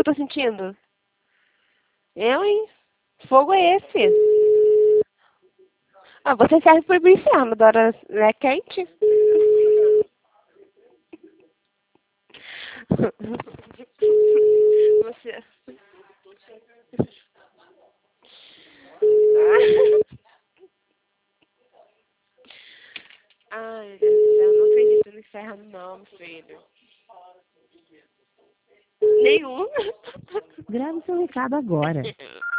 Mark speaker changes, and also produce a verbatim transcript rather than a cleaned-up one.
Speaker 1: que eu tô sentindo? Eu, hein? Fogo é esse? Ah, você serve pro inferno, Dora é quente. Você... Ai, Deus do céu, não acredito no inferno não, meu filho. Nenhum.
Speaker 2: Grave seu recado agora.